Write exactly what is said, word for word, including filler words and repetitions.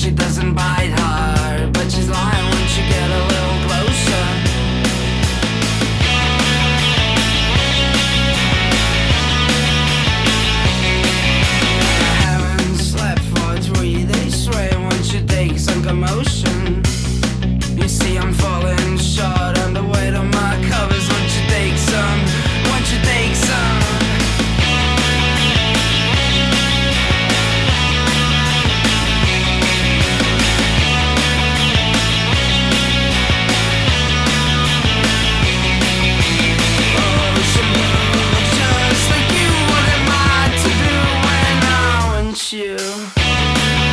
she doesn't bite hard, but she's lying once you get a little closer. I haven't slept for three days straight. Once you take some commotion, you see I'm falling short on the weight of my covers. Once you take some, once you take some. You